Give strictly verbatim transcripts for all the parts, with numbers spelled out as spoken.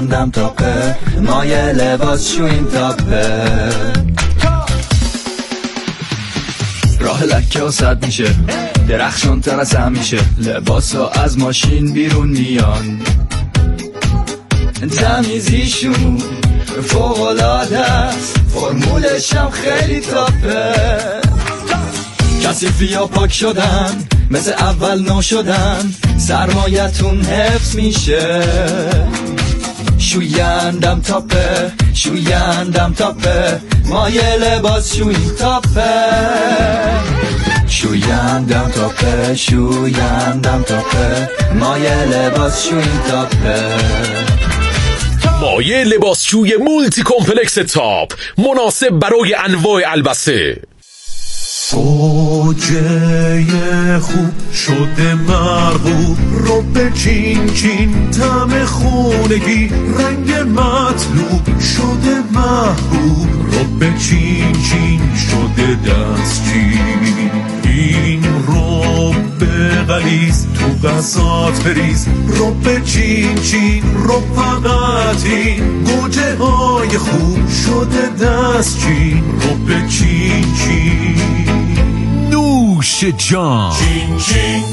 شویندم تاپه مایه لباس شوین تاپه راه لکه و صد میشه درخشان تر از همیشه لباس ها از ماشین بیرون میان تمیزیشون فوق‌العاده است فرمولش هم خیلی تاپه کثیفی ها پاک شدن مثل اول نو شدن سرمایتون حفظ میشه شویندم تاپه شویندم تاپه مایه لباس شوین تاپه شویندم تاپه شویندم تاپه مایه لباس شوین تاپه مایه لباسشوی مولتی کمپلکس تاپ مناسب برای انواع البسه. گوجه خوب شده مرغوب رو به چین چین طعم خونگی رنگ مطلوب شده محبوب رو به چین چین شده دستچین این رو به غلیظ تو غذات بریز رو به چین چین رو فقط این گوجه های خوب شده دستچین رو به چین چین نوش جان چین چین.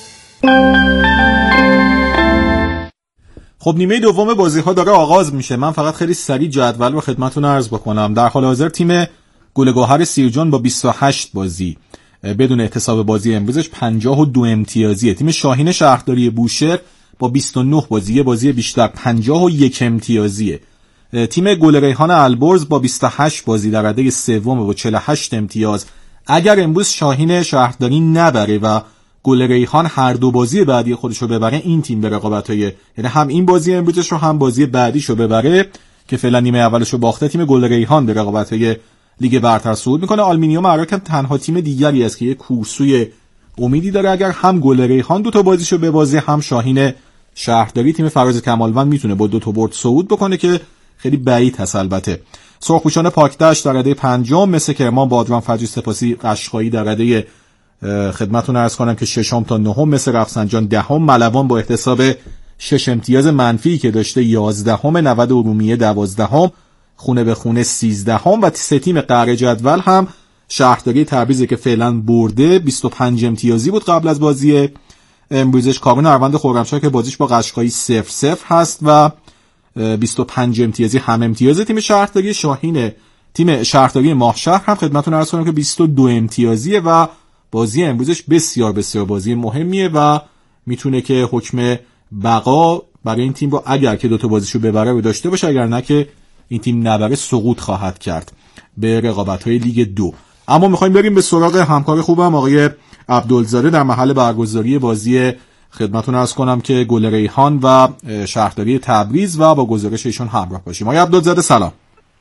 خب نیمه دوم بازی ها داره آغاز میشه. من فقط خیلی سریع جدول رو خدمتتون عرض بکنم. در حال حاضر تیم گلگهر سیرجان با بیست و هشت بازی بدون احتساب بازی امروزش پنجاه و دو امتیازیه. تیم شاهین شهرداری بوشهر با بیست و نه بازی یه بازی بیشتر پنجاه و یک امتیازیه. تیم گل ریحان البرز با بیست و هشت بازی در رده سوم با چهل و هشت امتیاز. اگر امروز شاهین شهرداری نبره و گل ریحان هر دو بازی بعدی خودشو ببره این تیم به رقابت‌های یعنی هم این بازی امروزش رو هم بازی بعدیشو ببره که فعلا نیمه اولشو باخته تیم گل ریحان به رقابت‌های لیگ برتر صعود میکنه. آلومینیوم عراق تنها تیم دیگری است که یک کورسوی امیدی داره اگر هم گل ریحان دو تا بازیشو ببازه هم شاهین شهرداری. تیم فراز کمالوند میتونه با دو تا برد صعود بکنه که خیلی بعید هست. البته سرخپوشان پاکدشت در رده پنجم مثل کرمان بادران فجر سپاسی قشقایی در رده خدمتتون عرض کنم که ششم تا نهم مثل رفسنجان دهم ملوان با احتساب شش امتیاز منفی که داشته یازدهم نود ارومیه دوازدهم خونه به خونه سیزدهم و سه تیم قهر جدول هم شهرداری تبریز که فعلا برده بیست و پنج امتیازی بود قبل از بازی امروزش. کارون اروند خرمشهر که بازیش با قشقایی صفر صفر هست و بیست و پنج امتیازی هم امتیاز تیم شهرداری. شاهین تیم شهرداری ماهشهر هم خدمتتون عرض کنم که بیست و دو امتیازیه و بازی امروزش بسیار بسیار بازی مهمیه و میتونه که حکم بقا برای این تیم رو اگر که دوتا بازیشو ببره رو داشته باشه، اگر نه که این تیم نبره سقوط خواهد کرد به رقابت‌های لیگ دو. اما میخوایم بریم به سراغ همکار خوبم آقای عبدالزاده در محل برگزاری بازی. خدمتتون عرض کنم که گل ریحان و شهرداری تبریز و با گزارش ایشون همراه باشیم. آقای عبدالزاده سلام.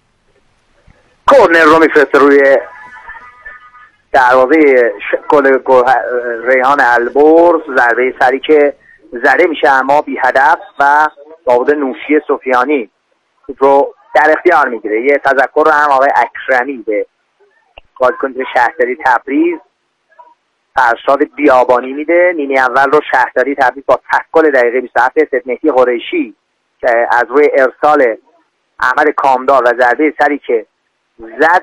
کورنر رو میفرسته روی دروازه گل ریحان البرز، ضربه سری که زده میشه اما بی هدف و داوود نوشی سفیانی رو در اختیار میگیره. یه تذکر رو هم آقای اکرمی به بازیکن شهرداری تبریز فرشاد بیابانی میده. نیمه اول رو شهرداری تبریز با تکل دقیقه بیست و هفت مهدی قریشی که از روی ارسال احمد کامدار و ضربه سری که زد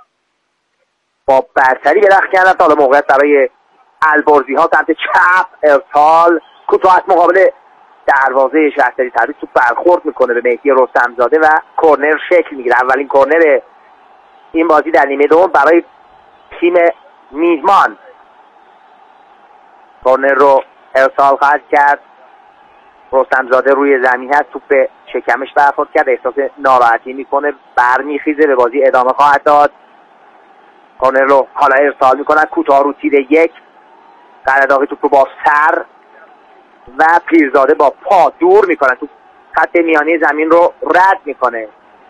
با برتری به دست کردن. تا حالا موقعیت برای البرزی ها سمت چپ ارسال کوتاه از مقابل دروازه شهرداری تبریز تو برخورد میکنه به مهدی رستمزاده و کورنر شکل میگیره. اولین کورنر این بازی در نیمه دوم برای تیم میزبان. کورنر رو ارسال خواهد کرد. رستمزاده روی زمین هست، توپ به شکمش برخورد کرد، احساس ناراحتی میکنه، برمیخیزه، به بازی ادامه خواهد داد. کورنر رو حالا ارسال میکنن کوتاه رو تیر یک. قرداغی توپ رو با سر و پیرزاده با پا دور میکنن، تو خط میانی زمین رو رد میکنه.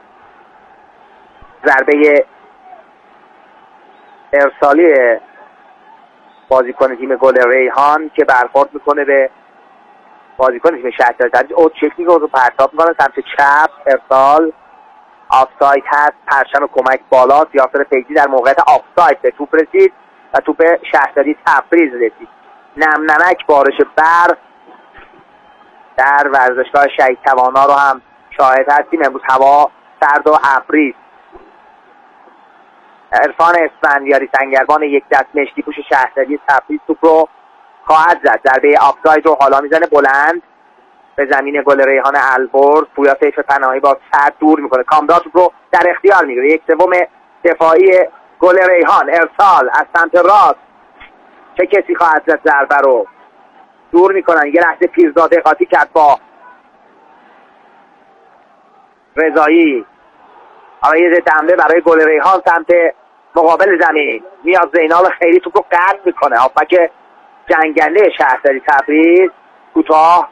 ضربه ارسالی بازیکن تیم گل ریحان که برخورد میکنه به بازیکن تیم شهرداری تبریز. اوت چک میکنه، رو پرتاب میکنه سمت چپ، ارسال آفساید هست، پرچم کمک بالا. یاسر پیجی در موقعیت آفساید به توپ رسید و توپ شهرداری تبریز رسید. نم نمک بارش برف در ورزشگاه شهید توانا رو هم شاهد هستیم. امروز هوا سرد و ابری است. عرفان اسفندیاری سنگربان یک دست مشکی پوش شهرداری تبریز توپ رو خواهد زد. ضربه آفساید رو حالا میزنه بلند به زمین گل ریحان البرز. پویا سیف پناهی با سر دور میکنه. کامدار توپ رو در اختیار میگیره. یک سوم دفاعی گل ریحان. ارسال از سمت راست. چه کسی خواهد زد ضربه رو؟ دور میکنن. یه لحظه پیرزاده قاطی کرد با رضایی. حالا یه دمبه برای گل ریحان سمت مقابل زمین. میاد زینال خیری توپ رو قطع میکنه. هافبک جنگنده شهرداری تبریز کوتاه.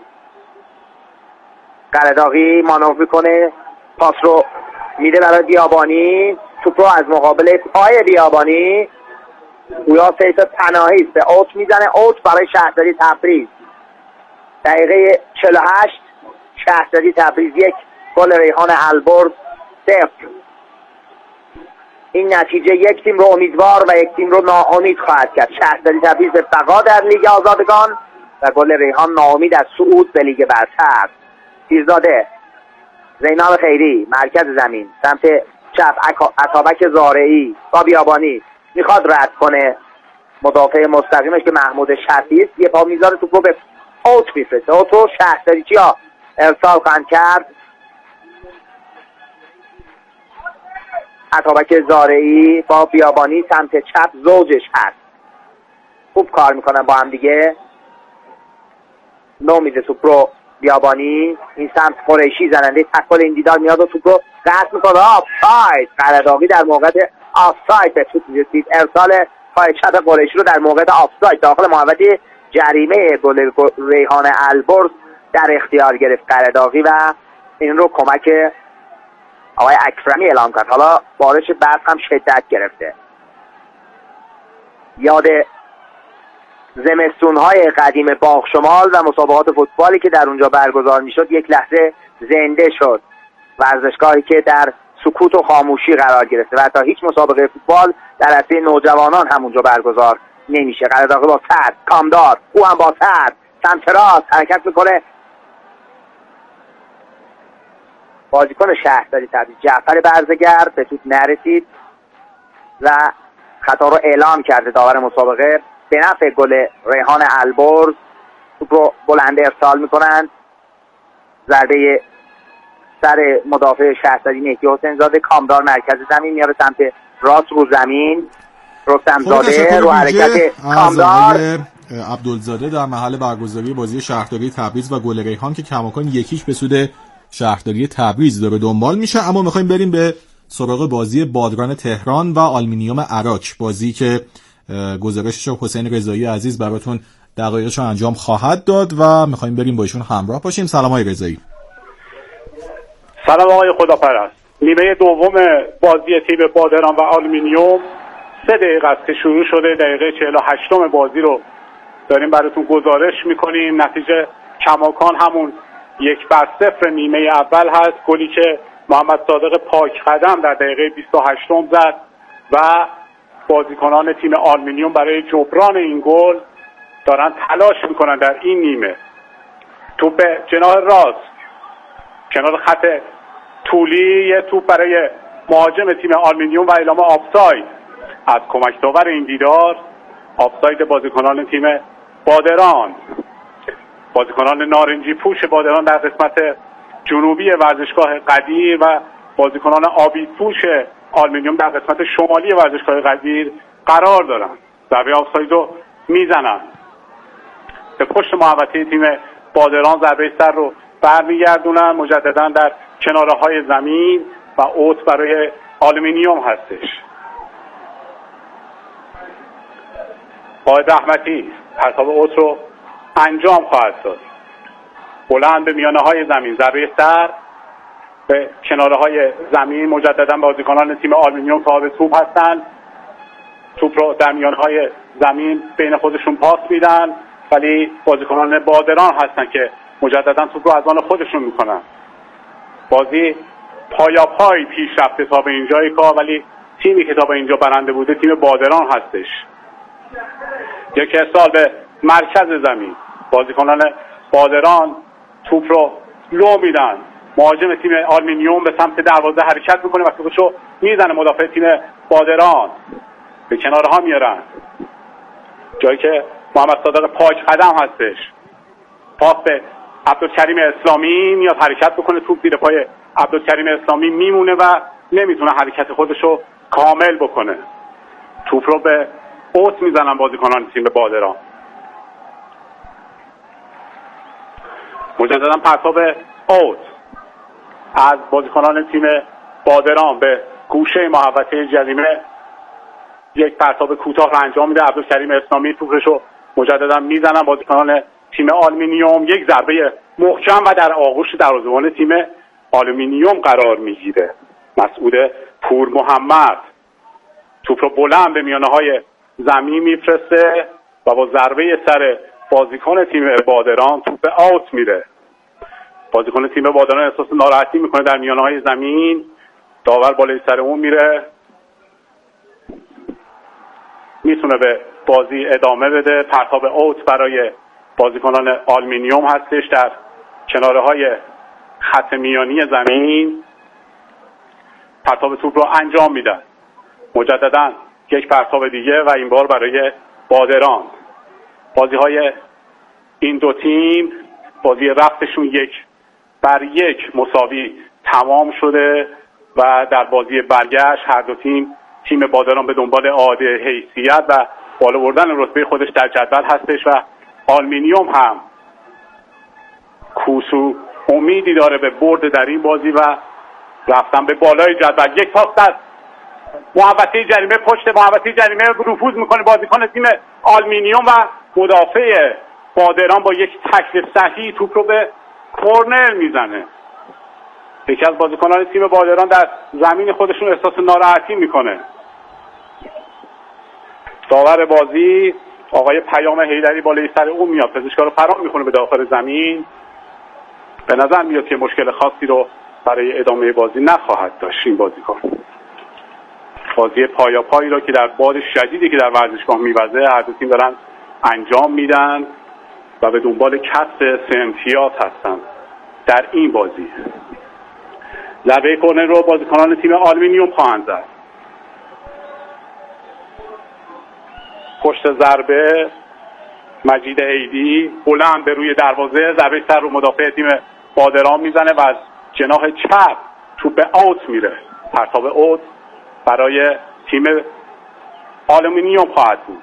قرداغی مانور میکنه. پاس رو میده برای بیابانی. توپ رو از مقابل پای بیابانی گویا سیف پناهی است. به اوت میزنه. اوت برای شهرداری تبریز. دقیقه چهل و هشت. شهرداری تبریز یک، گل ریحان البرز صفر. این نتیجه یک تیم رو امیدوار و یک تیم رو ناامید خواهد کرد. شهرداری تبریز به بقا در لیگ آزادگان و گل ریحان ناامید از صعود به لیگ برتر. پیرزاده، زینال خیری مرکز زمین سمت چپ. عطابک زارعی با بیابانی میخواد رد کنه مدافع مستقیمش که محمود شفیع است. یه پا میذاره توپ رو به اوت میفرسته. اوت رو شهرداری چیا ارسال خواهند کرد. عطابک زارعی با بیابانی سمت چپ زوجش هست. خوب کار میکنن با هم دیگه. نو میده توپ رو بیابانی. این سمت قریشی زننده تکل این دیدار میاد و توپ رو قطع میکنه. آفساید. قرداغی در موقع آفساید به توپ میرسید. ارسال پای چپ قریشی رو در موقع آفساید داخل محوطه جریمه گل ریحان البرز در اختیار گرفت قرداغی و این رو کمک آقای اکرمی اعلام کرد. حالا بارش برف هم شدت گرفته. یاد زمستون‌های قدیم باغ شمال و مسابقات فوتبالی که در اونجا برگزار میشد یک لحظه زنده شد. ورزشگاهی که در سکوت و خاموشی قرار گرفته و حتی هیچ مسابقه فوتبال در عرصه نوجوانان هم اونجا برگزار نمیشه. قرداغی با سر. کامدار او هم با سر سمت راست حرکت میکنه. بازیکن شهرداری تبریز جعفر برزگر به توپ نرسید و خطا رو اعلام کرده داور مسابقه به نفع گل ریحان البرز. توپ رو بلند ارسال میکنند. ضربه سر مدافع شهرداری مهدی حسین زاده. کامدار مرکز زمین میاره سمت راست رو زمین. رستم زاده رو حرکت کامدار. عبدالزاده در محل برگزاری بازی شهرداری تبریز و گل ریحان که کماکان یکیش به سود شهرداری تبریز داره دنبال میشه. اما میخوایم بریم به سراغ بازی بادران تهران و آلومینیوم عراق، بازی که گزارشش حسین رضایی عزیز براتون دقایقش انجام خواهد داد و میخوایم بریم با ایشون همراه باشیم. سلام آقای رضایی. سلام آقای خداپرست. نیمه دوم بازی تیم بادران و آلومینیوم سه دقیقه است که شروع شده. دقیقه چهل و هشتم بازی رو داریم براتون گزارش میکنیم. نتیجه کماکان همون یک بر صفر نیمه اول هست. گلی که محمد صادق پاک قدم در دقیقه بیست و هشتم زد و بازیکنان تیم آلومینیوم برای جبران این گل دارن تلاش میکنن در این نیمه. توپ جناح راست کنار خط طولی، یه توپ برای مهاجم تیم آلومینیوم و اعلام آفساید از کمک داور این دیدار. آفساید بازیکنان تیم بادران، بازیکنان نارنجی پوش بادران در قسمت جنوبی ورزشگاه قدیر و بازیکنان آبی پوش آلومینیوم در قسمت شمالی ورزشگاه قدیر قرار دارن. ضربه آفساید رو میزنن به پشت محوطه تیم بادران. ضربه سر رو برمیگردونن مجددا در کناره های زمین و اوت برای آلومینیوم هستش. قائد رحمتی پرتاب اوت رو انجام خواهد داد. بلند به میانه های زمین. ضربه سر به کناره های زمین. مجددا بازیکنان تیم آلومینیوم صاحب توپ هستند. توپ رو در میانه های زمین بین خودشون پاس میدن ولی بازیکنان بادران هستن که مجددا توپ رو از آن خودشون میکنن. بازی پایا پای پیش رفته تا به اینجای کار ولی تیمی که تا به اینجا برنده بوده تیم بادران هستش. یک ارسال به مرکز زمین. بازیکنان بادران توپ رو لو میدن مهاجم تیم آلومینیوم به سمت دروازه حرکت میکنه و توپشو میزنه مدافع تیم بادران به کنارها میارن، جایی که محمد صادق پاک قدم هستش. پاس به عبدالکریم اسلامی، میاد حرکت بکنه، توپ زیر پای عبدالکریم اسلامی میمونه و نمیتونه حرکت خودشو کامل بکنه. توپ رو به اوت میزنن بازیکنان تیم بادران. مجددا پرتاب اوت از بازیکنان تیم بادران به گوشه محوطه جریمه یک پرتاب کوتاه را انجام میده. عبدالکریم اسلامی توپش رو مجددا میزنن بازیکنان تیم آلومینیوم. یک ضربه محکم و در آغوش دروازه‌بان تیم آلومینیوم قرار میگیره. مسعود پور محمد توپ رو بلند به میانه های زمین میفرسته و با ضربه سر بازیکن تیم بادران توپ آوت میره. بازیکن تیم بادران احساس ناراحتی میکنه در میانه های زمین. داور بالای سر اون میره، میتونه به بازی ادامه بده. پرتاب اوت برای بازیکنان آلومینیوم هستش در کناره های خط میانی زمین. پرتاب توپ رو انجام میدن. مجددا یک پرتاب دیگه و این بار برای بادران. بازی های این دو تیم بازی رفتشون یک بر یک مساوی تمام شده و در بازی برگشت هر دو تیم تیم بادران به دنبال اعاده حیثیت و بالا بردن رتبه خودش در جدول هستش و آلومینیوم هم کوسو امیدی داره به برد در این بازی و رفتن به بالای جدول. یک پاس در محوطه جریمه، پشت محوطه جریمه نفوذ میکنه بازیکن تیم آلومینیوم و مدافع بادران با یک تکل صحیح توپ رو به کورنر میزنه. یکی از بازیکنان تیم بادران در زمین خودشون احساس ناراحتی میکنه. داور بازی آقای پیام حیدری بالای سر اون میاد، پزشکا رو فرا میخونه به داخل زمین. به نظر میاد که مشکل خاصی رو برای ادامه بازی نخواهد داشت این بازیکن. بازی پایا پایی رو که در باد شدیدی که در ورزشگاه میوزه هر دو تیم دارن انجام میدن و به دنبال کسب سه امتیاز هستن در این بازی. ضربه کورنر رو بازیکنان تیم آلومینیوم خواهند زد. پشت ضربه مجید عیدی بلند به روی دروازه، ضربه سر رو مدافع تیم بادران میزنه و از جناح چپ توپ به اوت میره. پرتاب اوت برای تیم آلومینیوم خواهد بود.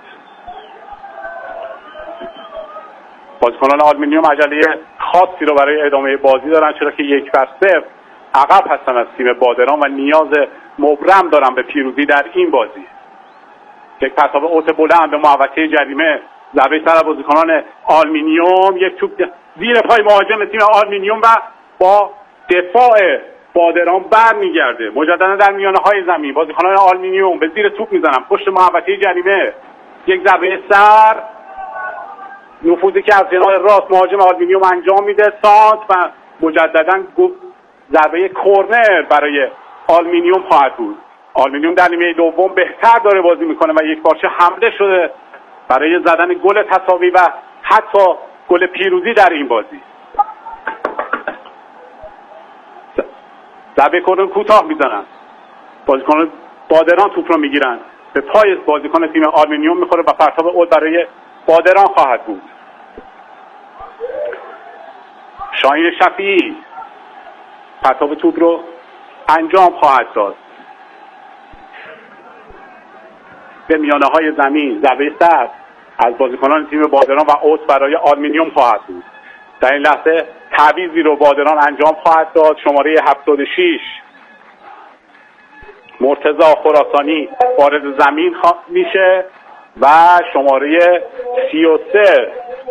بازیکنان آلومینیوم عجله خاصی رو برای ادامه بازی دارن، چرا که یک بر صفر عقب هستن از تیم بادران و نیاز مبرم دارن به پیروزی در این بازی. یک پرتاب اوت بلند به محوطه جریمه، ضربه سر بازیکنان آلومینیوم، یک توپ زیر پای مهاجم تیم آلومینیوم و با دفاع بادران برمیگرده. مجددا در میانه های زمین بازیکنان آلومینیوم به زیر توپ میزنن پشت محوطه جریمه. یک ضربه سر، نفوذی که از جناح راست مهاجم آلومینیوم انجام میده، سانت و مجددا ضربه کورنر برای آلومینیوم خواهد بود. آلومینیوم در نیمه دوم بهتر داره بازی میکنه و یک بارچه حمله شده برای زدن گل تساوی و حتی گل پیروزی در این بازی. ضربه کورنر کوتاه میزنن، بازیکن بادران توپ رو میگیرن، به پای بازیکن تیم آلومینیوم میخوره و پرتاب اوت برای بادران خواهد بود. شاهین شفیعی پرتاب توپ رو انجام خواهد داد به میانه های زمین. ضربه سر از بازیکنان تیم بادران و اوت برای آلومینیوم خواهد بود. در این لحظه تعویضی رو بادران انجام خواهد داد. شماره هفتاد و شش مرتضی خراسانی وارد زمین میشه و شماره سی و سه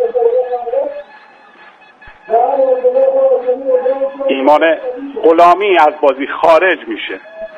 ایمان غلامی از بازی خارج میشه.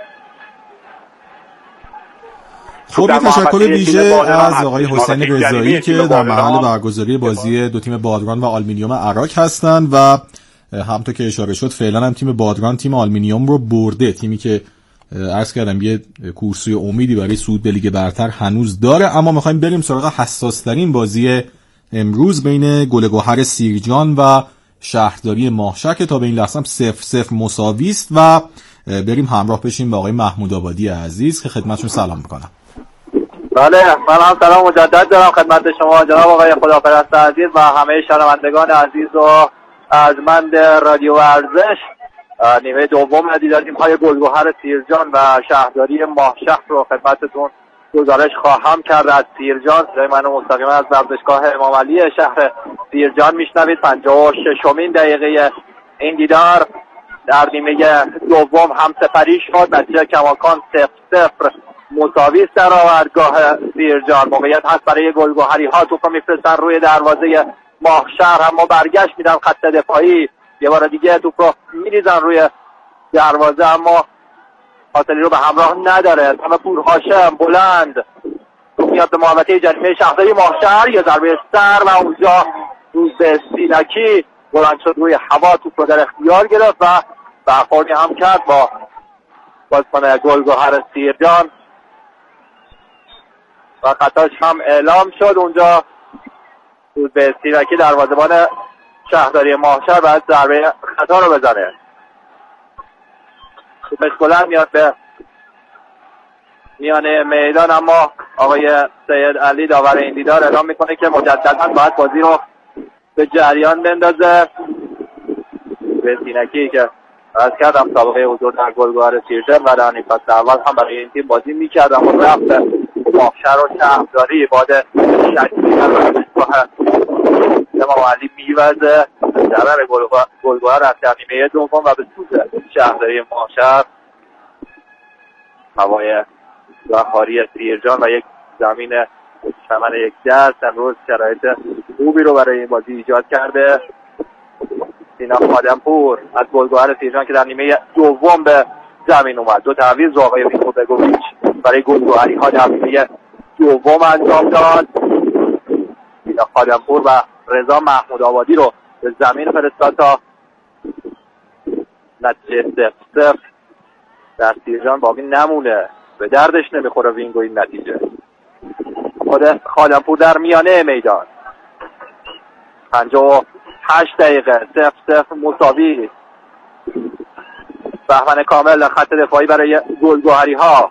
خب تشکر ویژه از آقای حسین رضایی که در محل برگزاری بازی دو تیم بادران و آلومینیوم عراق هستند و همونطور که اشاره شد فعلا هم تیم بادران تیم آلومینیوم رو برده، تیمی که عرض کردم یه کورسوی امیدی برای صعود به لیگ برتر هنوز داره. اما میخوایم بریم سراغ حساس ترین بازی امروز بین گل گوهر سیرجان و شهرداری ماهشهر که تا به این لحظه هم صفر صفر مساوی است و بریم همراه بشیم با آقای محمود آبادی عزیز که خدمتشون سلام میکنم. بله، من هم سلام مجدد دارم خدمت شما جناب آقای خداپرست عزیز و همه شنوندگان عزیز و ارجمند رادیو ورزش. نیمه دوم دیدار تیم‌های گلگهر سیرجان و شهرداری ماهشهر رو خدمتتون گزارش خواهم کرد از سیرجان. صدای من مستقیما از ورزشگاه امام علی شهر سیرجان میشنوید. پنجاه و ششمین دقیقه این دیدار در نیمه دوم هم سپری شد. نتیجه کماکان صفر صفر مساوی است در آوردگاه سیرجان. موقعیت هست برای گلگهری ها، توپ رو میفرستن روی دروازه ماهشهر، اما برگشت میدن خط دفاعی، یه بار دیگه توپ رو میریزن روی دروازه اما حاصلی رو به همراه نداره. همه پور هاشم بلند توپ میاد به محوطه جریمه شهرداری ماهشهر، یه ضربه سر و اونجا روز سینکی بلند شد روی هوا، توپ رو در اختیار گرفت و برخوردی هم کرد با بازیکن گلگهر سیرجان و خطاش هم اعلام شد. اونجا روز سینکی دروازه‌بان شهرداری ماهشهر باید ضربه خطا رو بزنه. توپش بلند میاد به میانه میدان، اما آقای سید علی داور این دیدار اعلام میکنه که مجددا باید بازی رو به جریان بندازه. به سینکی که از کردم سابقه حضور در گلگهر سیرجان و در نیم فصل اول هم برای این تیم بازی میکرد، اما رفت ماهشهر و شهرداری بعد شکلی در ورزشگاه امام علی میوزه ضرر گلگهر از در نیمه دوم و به سود شهرداری ماهشهر. هوای بخاری سیرجان و یک زمین چمن یک دست امروز شرایط خوبی رو برای این بازی ایجاد کرده. سینا خادمپور از گلگهر سیرجان که در نیمه دوم به زمین اومد، دو تعویض آقای ویکو بگوویچ برای گلگهری ها در نیمه دوم انجام داد. سینا خادمپور و رضا محمود آبادی رو به زمین فرستاد تا نتیجه صفر صفر در سیرجان باقی نمونه. به دردش نمیخوره وینگو این نتیجه. خود خادمپور در میانه میدان، پنجاه و هشت دقیقه صفر صفر مساوی. بهمن کامل خط دفاعی برای گلگهری ها.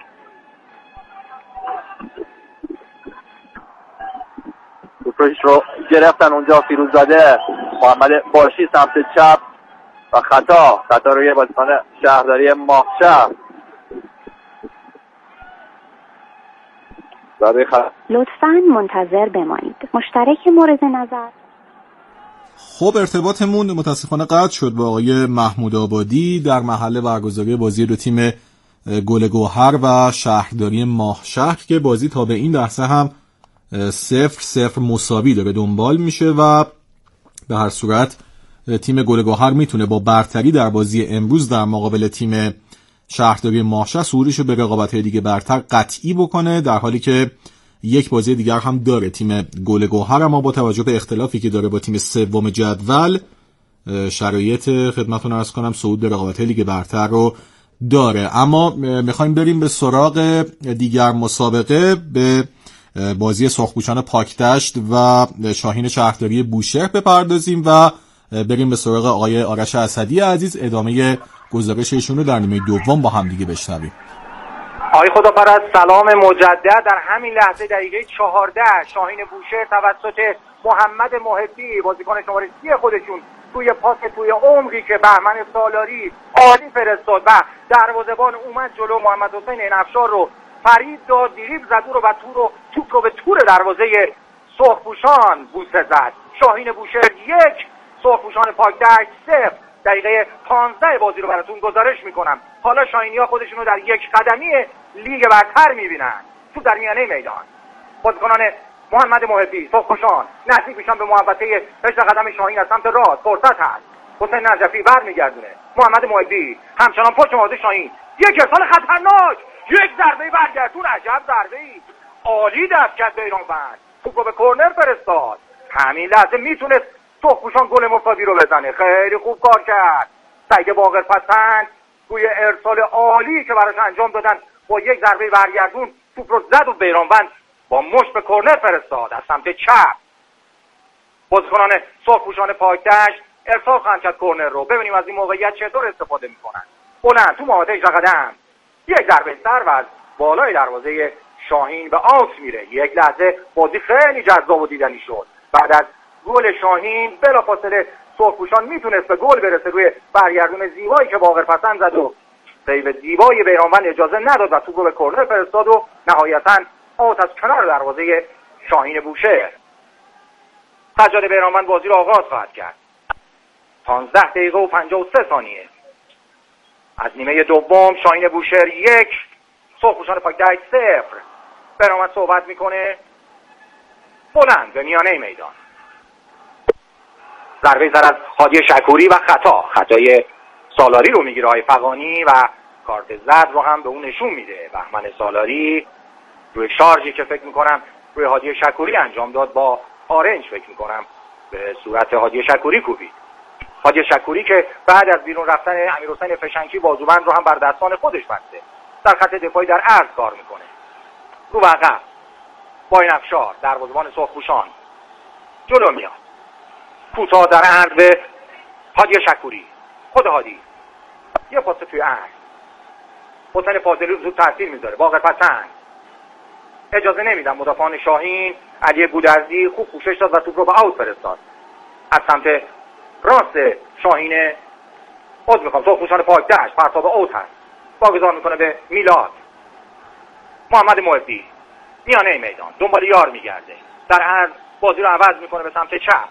توپش رو گرفتن اونجا فیروززاده، محمد باشی سمت چپ و خطا خطا روی بازیکن شهرداری ماهشهر. لطفاً منتظر بمانید. مشترک مورد نظر. خب ارتباطمون متاسفانه قطع شد با آقای محمود آبادی در محل برگزاری بازی دو تیم گلگهر و شهرداری ماهشهر که بازی تا به این لحظه هم صفر صفر مساوی داره دنبال میشه و به هر صورت تیم گلگهر میتونه با برتری در بازی امروز در مقابل تیم شهرداری ماهشهر صعودش رو به رقابت‌های دیگه برتر قطعی بکنه، در حالی که یک بازی دیگر هم داره تیم گلگهر، اما با توجه به اختلافی که داره با تیم سوم جدول شرایط خدمتتون عرض کنم صعود به رقابت‌های لیگ برتر رو داره. اما میخوایم بریم به سراغ دیگر مسابقه، به بازی سرخپوشان پاکدشت و شاهین شهرداری بوشهر بپردازیم و بریم به سراغ آقای آرش اسدی عزیز ادامه گزارش ایشون رو در نیمه دوم با هم دیگه بشنویم. آقای خداپرست سلام مجدد. در همین لحظه دقیقه چهارده شاهین بوشهر توسط محمد محبی بازیکن شماره سی خودشون توی پاس توی عمقی که بهمن سالاری عالی فرستاد و دروازه‌بان اومد جلو، محمد حسین افشار رو فرید داد، دریبل زد رو و تو رو توپ رو به تور دروازه سرخپوشان بوسه زد. شاهین بوشهر یک، سرخپوشان پاکدشت صفر. دقیقه پانزده بازی رو براتون گزارش میکنم. حالا شاهینی‌ها خودشون رو در یک قدمی لیگ برتر میبینن. تو در میانه میدان بازیکنان محمد محبی سرخپوشان نزدیک میشن به محوطه پشت قدم شاهین از سمت راست. فرصت هست، حسین نجفی برمیگردونه، محمد محبی همچنان پشت محوطه شاهین، یک ارسال خطرناک، یک ضربه برگردون، عجب ضربه‌ای، عالی دست کرد بیرانوند، توپ رو به کرنر فرستاد. همین لحظه میتونست سرخپوشان گل مساوی رو بزنه. خیلی خوب کار کرد سعید باقر پسند توی ارسال عالی که براش انجام دادن، با یک ضربه برگردون توپ رو زد و بیرانوند با مشت به کرنر فرستاد از سمت چپ. بازیکنان سرخپوشان پاکدشت ارسال خواهند کرد کورنر رو. ببینیم از این موقعیت چطور استفاده میکنن. بلند تو محوطه هجده قدم یک ضربه سر و از بالای دروازه شاهین به آوت میره. یک لحظه بازی خیلی جذاب و دیدنی شد. بعد از گل شاهین بلافاصله سرخپوشان میتونست به گل برسه روی برگردون زیبایی که باقر پسند زد و سیو زیبای بیرانوند اجازه نداد و توپ رو به کورنر فرستاد و نهایتاً آوت از کنار دروازه شاهین بوشهر. سجاد بیرانوند بازی رو آغاز خواهد کرد. پانزده دقیقه و پنجاه و سه ثانیه از نیمه دوم. شاهین بوشهر یک، سرخپوشان پاکدشت صفر. بیرانوند صحبت میکنه بلند به میانه میدان. ضربه زد از هادی شکوری و خطا خطای سالاری رو میگیره آقای فغانی و کارت زرد رو هم به اون نشون میده. بهمن سالاری روی شارژی که فکر میکنم روی هادی شکوری انجام داد با آرنج فکر میکنم به صورت هادی شکوری کوبید. هادی شکوری که بعد از بیرون رفتن امیرحسین فشنکی بازوبند رو هم بر دستان خودش بسته، در خط دفاعی در عرض کار میکنه. رو به عقب با این افشار دروازه‌بان سرخپوشان جلو میاد. کوتاه در عرض هادی شکوری، خود هادی یه پاس توی عرض. حسین فاضلی رو زود تاثیر میذاره. باقر پسند اجازه نمیدن مدافعان شاهین. علی گودرزی خوب پوشش داد و توپ رو به آوت فرستاد. از سمت راست شاهین عذر میخوام سرخپوشان پاکدشت پرتاب اوت هست. واگذار میکنه به میلاد. محمد محبی میانه میدان دنبال یار میگرده. در عرض بازی رو عوض میکنه به سمت چپ.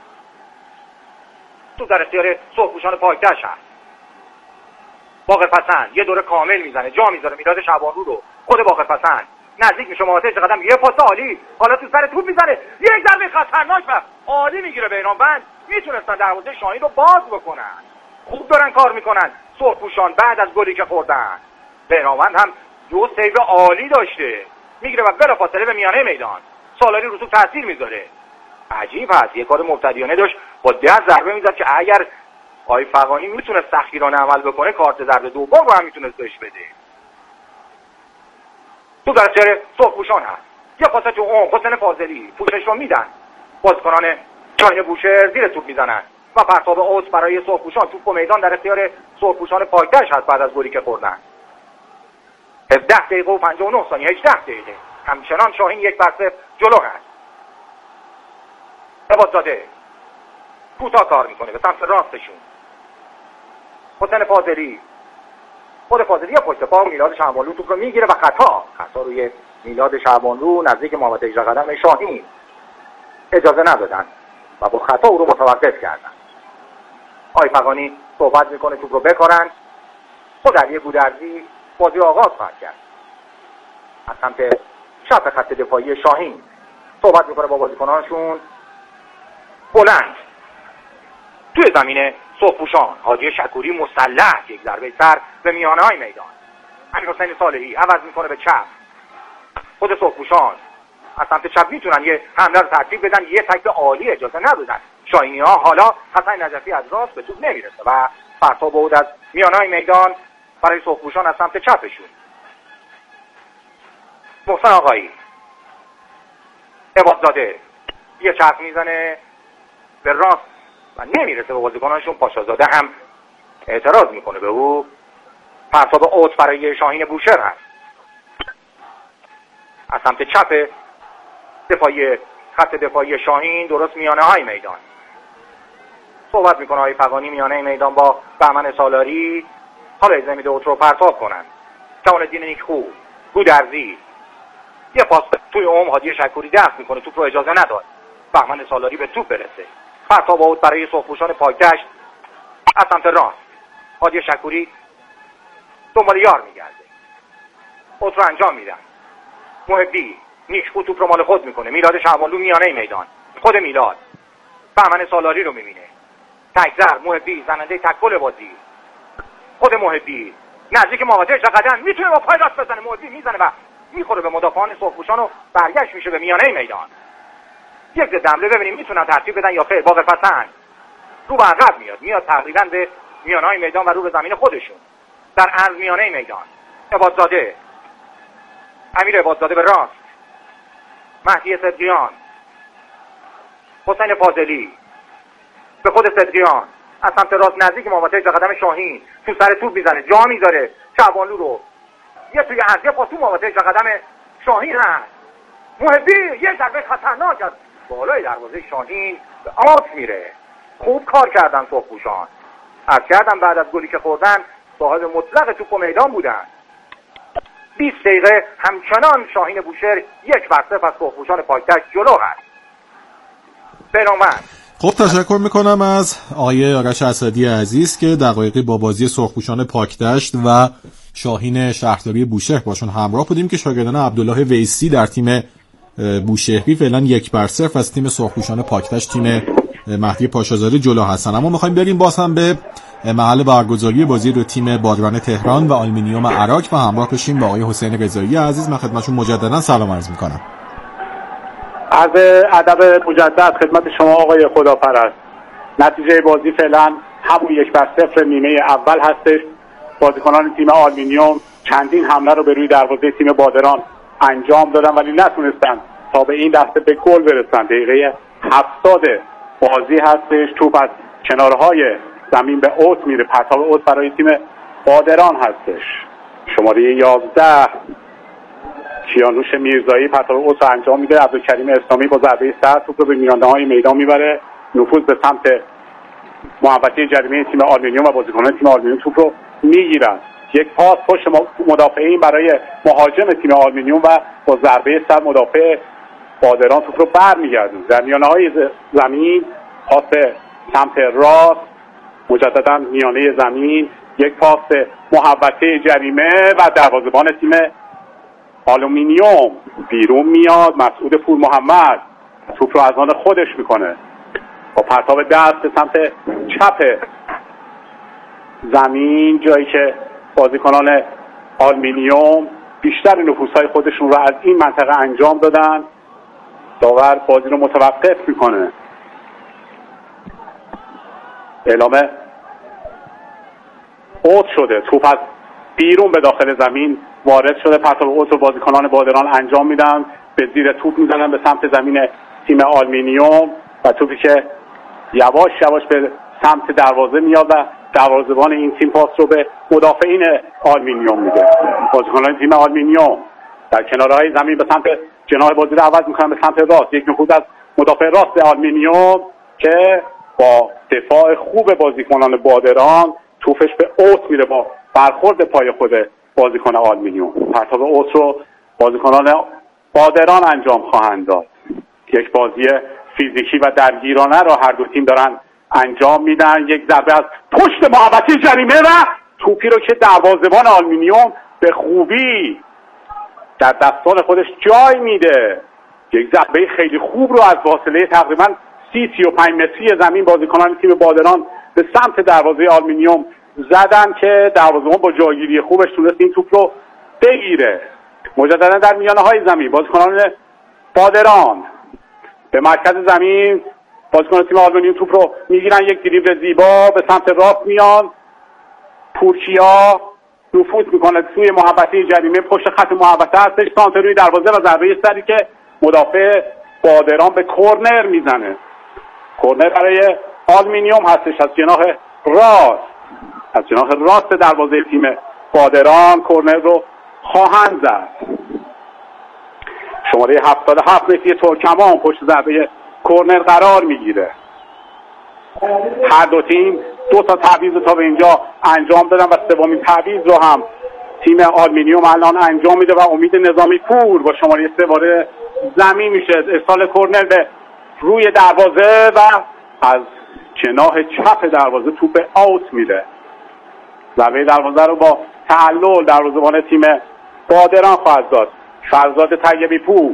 تو در اختیار سرخپوشان پاکدشت هست. باقر پسند یه دوره کامل میزنه، جا میذاره میلاد شعبانلو رو. خود باقر پسند نزدیک میشه محوطه هجده قدم، یه پاس عالی، حالا تو سر توپ میزنه، یک ضربه خطرناک و عالی میگیره بیرانوند. میتونستن دروازه شاهین رو باز بکنن. خوب دارن کار میکنن سرخپوشان بعد از گلی که خوردن. بیرانوند هم دو سیو عالی داشته، میگیره و بلافاصله به میانه میدان سالاری رو تو تاثیر میذاره. عجیب هست، یه کار مبتدیانه داشت، با ده ضربه میزد که اگر آقای فغانی میتونه سختگیرانه عمل بکنه کارت ضربه دوم رو هم میتونست بهش بده. تو در اختیار سرخپوشان هست. یه پاس تو اون حسین فاضلی پوشش رو میدن. بازیکنان شاهین بوشهر زیر توپ میزنن و پرتاب اوت برای سرخپوشان. توپ میدان در اختیار سرخپوشان پاکدشت هست بعد از گلی که خوردن. هفده دقیقه و پنجاه و نه ثانیه هجده دقیقه همچنان شاهین یک بر صفر جلو هست. عبادزاده کوتاه کار میکنه به سمت راستشون. حسین فاضلی خود فاضلی یا پشت پا میلاد شعبانلو توپ رو میگیره و خطا خطا روی میلاد شعبانلو نزدیک محوطه هجده قدم شاهین. اجازه ندادن و با خطا او رو متوقف کردن. آقای فغانی صحبت میکنه توپ رو بکارن. خود علی گودرزی بازی آغاز خواهد کرد. از سمت چپ خط دفاعی شاهین صحبت میکنه با بازیکنانشون. بلند توی زمین سرخپوشان هادی شکوری مسلح یک ضربه سر به میانه های میدان. امیرحسین صالحی عوض میکنه به چپ. خود سرخپوشان از سمت چپ میتونن یه حمله رو ترتیب بدن. یه تکل عالی اجازه ندادن شاهینی ها. حالا حسین نجفی از راست به توپ نمیرسه و پرتاب اوت از میانه های میدان برای سرخپوشان از سمت چپشون. محسن آقایی عبادزاده یه چرخ میزنه به راست و نمیرسه به بازیکنانشون. پاشازاده هم اعتراض میکنه به او. پرتاب اوت برای شاهین بوشهر هست. از سمت چپ دفاعی خط دفاعی شاهین درست میانه های میدان صحبت میکنه آقای فغانی. میانه میدان با بهمن سالاری. حالا اجازه میده اوت رو پرتاب کنن. جمال الدین نیکخو گودرزی یه پاس توی اوم هادی شکوری دفع میکنه. توپ رو اجازه نداد بهمن سالاری به توپ برسه. پرتاب اوت برای سرخپوشان پاکدشت از سمت راست. هادی شکوری دنبال یار میگرده. اوت رو انجام میدن. محبی نیکخو توپ رو مال خود میکنه. میلاد شعبانلو میانه میدان. خود میلاد بهمن سالاری رو میبینه. تکزر محبی زننده تکل بازی. خود محبی نزدیک محوطه هجده قدم میتونه با پای راست بزنه. محبی میزنه و میخوره به مدافعان سرخپوشان و برگشت میشه به میانه میدان. یک ضد حمله ببینیم میتونن ترتیب بدن یا خیر. باقر پسند رو به عقب میاد میاد تقریبا به میانه های میدان و رو به زمین خودشون. در عرض میانه میدان عبادزاده امیر عبادزاده به راست. مهدی صدقیان حسین فاضلی به خود صدقیان از سمت راست نزدیک محوطه قدم شاهین تو سر توپ میزنه، جا میذاره شعبانلو رو، یه توی از یه پاس تو محوطه قدم شاهین هست. محبی یه ضربه خطرناک از بالای دروازه شاهین به آت میره. خوب کار کردن سرخپوشان. عرض کردم بعد از گلی که خوردن صاحب مطلق توپ و میدان بودن. بیست دقیقه همچنان شاهین بوشهر یک بر صفر از سرخپوشان پایتخت جلو هست. بنامرد خب تشکر میکنم از آقای آرش اسدی عزیز که دقایقی با بازی سرخپوشان پاکدشت و شاهین شهرداری بوشهر باشون همراه بودیم که شاگردان عبدالله ویسی در تیم بوشهری فعلا یک بر صفر از تیم سرخپوشان پاکدشت تیم مهدی پاشازاده جلو هستن. اما میخوایم بریم باز هم به محل برگزاری بازی دو تیم بادران تهران و آلومینیوم عراق و همراه بشیم با آقای حسین رضایی عزیز. من خدمتشون مجددا سلام عرض میکنم. عرض ادب مجدد خدمت شما آقای خداپرست. نتیجه بازی فعلا همون یک بر صفر نیمه اول هستش. بازیکنان تیم آلومینیوم چندین حمله رو به روی دروازه تیم بادران انجام دادن ولی نتونستن تا به این لحظه به گل برسن. دقیقه هفتاد بازی هستش. توپ از کنارهای زمین به اوت میره. پرتاب اوت برای تیم بادران هستش. شماره یازده کیانوش میرزایی پرتاب اوت رو انجام میده. عبدالکریم اسلامی با ضربه سر توپ رو به میانه‌های میدان میبره. نفوذ به سمت محوطه جریمه تیم آلومینیوم و بازیکنان تیم آلومینیوم توپ رو میگیرن. یک پاس پشت مدافعین برای مهاجم تیم آلومینیوم و با ضربه سر مدافع بادران توپ رو برمیگردون. در میانه‌های زمین پاس سمت راست مجددا میانه زمین یک پاس محوطه جریمه و دروازه‌بان تیم آلومینیوم بیرون میاد. مسعود پور محمد توپ رو از آن خودش میکنه با پرتاب دست به سمت چپ زمین، جایی که بازیکنان آلومینیوم بیشتر نفوذهای خودشون رو از این منطقه انجام دادن. داور بازی رو متوقف میکنه. اعلام اوت شده. توپ از بیرون به داخل زمین وارد شده. پرتاب اوت رو بازیکنان بادران انجام میدن. به زیر توپ میزنن به سمت زمین تیم آلومینیوم و توپی که یواش یواش به سمت دروازه میاد و دروازه‌بان این تیم پاس رو به مدافعین آلومینیوم میده. بازیکنان تیم آلومینیوم در کنارهای زمین به سمت جناح بازی رو عوض میکنن به سمت راست. یک نفوذ از مدافع راست آلومینیوم که با دفاع خوب بازیکنان بادران توپش به اوت میره با برخورد پای خود بازیکن آلومینیوم. پرتاب اوت رو بازیکنان بادران انجام خواهند داد. یک بازی فیزیکی و درگیرانه رو هر دو تیم دارن انجام میدن. یک ضربه از پشت محوطه جریمه و توپی رو که دروازه‌بان آلومینیوم به خوبی در دستان خودش جای میده. یک ضربه خیلی خوب رو از فاصله تقریبا سی سی و پنج متری زمین بازیکنان تیم بادران به سمت دروازه آلومینیوم زدن که دروازه‌بان با جایگیری خوبش تونست این توپ رو بگیره. مجددا در میانه‌های زمین بازیکنان بادران به مرکز زمین بازیکنان تیم آلومینیوم توپ رو میگیرن. یک دریبل زیبا به سمت راست میان. پورکیا نفوذ میکنه توی محوطه جریمه. پشت خط محوطه هستش. سانتر روی دروازه و ضربه سری که مدافع بادران به کورنر میزنه. کورنر برای آلومینیوم هستش از جناح راست. از جناح راست دروازه تیم بادران کورنر رو خواهند زد. شماره هفتاد و هفت مهدی ترکمان پشت ضربه کورنر قرار میگیره. هر دو تیم دو تا تعویض تا به اینجا انجام دادن و سومین تعویض رو هم تیم آلومینیوم الان انجام میده و امید نظامی پور با شماره سه وارد زمین میشه. ارسال کورنر به روی دروازه و از جناح چپ دروازه توپ اوت میده. ضربه دروازه رو با تعلل دروازه‌بان تیم بادران خواهد داد. فرزاد طیبی پور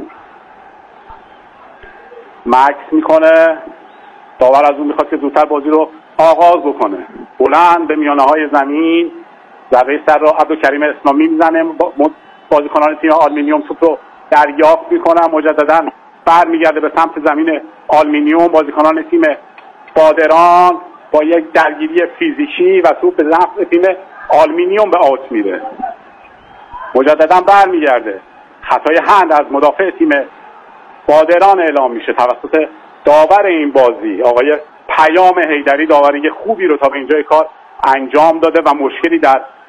مکس میکنه. داور از اون میخواد که زودتر بازی رو آغاز بکنه. بلند به میانه های زمین ضربه سر رو عبدالکریم اسلامی میزنه. بازیکنان تیم آلومینیوم توپ رو دریافت میکنن. مجددا برمیگرده به سمت زمین آلومینیوم. بازیکنان تیم بادران با یک درگیری فیزیکی و توپ به نفع تیم آلومینیوم به اوت میره. مجددا برمیگرده. خطای هند از مدافع تیم بادران اعلام میشه توسط داور این بازی آقای پیام حیدری داوری خوبی رو تا به اینجای کار انجام داده و مشکلی در